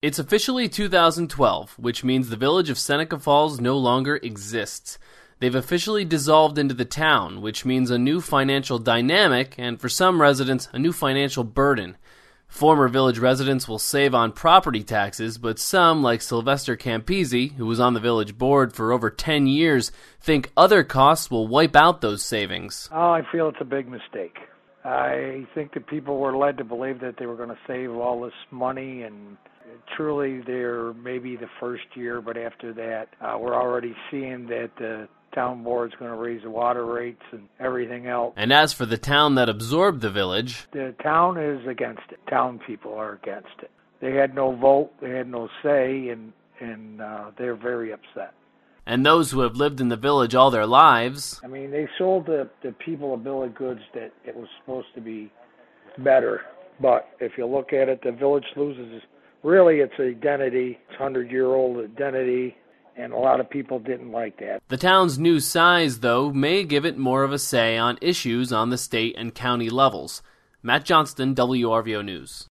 It's officially 2012, which means the village of Seneca Falls no longer exists. They've officially dissolved into the town, which means a new financial dynamic, and for some residents, a new financial burden. Former village residents will save on property taxes, but some, like Sylvester Campisi, who was on the village board for over 10 years, think other costs will wipe out those savings. Oh, I feel it's a big mistake. I think that people were led to believe that they were going to save all this money, and truly they're maybe the first year, but after that, we're already seeing that the town board's going to raise the water rates and everything else. And as for the town that absorbed the village, the town is against it. Town people are against it. They had no vote, they had no say, and they're very upset. And those who have lived in the village all their lives. I mean, they sold the people a bill of goods that it was supposed to be better. But if you look at it, the village loses really its identity, its 100-year-old identity, and a lot of people didn't like that. The town's new size, though, may give it more of a say on issues on the state and county levels. Matt Johnston, WRVO News.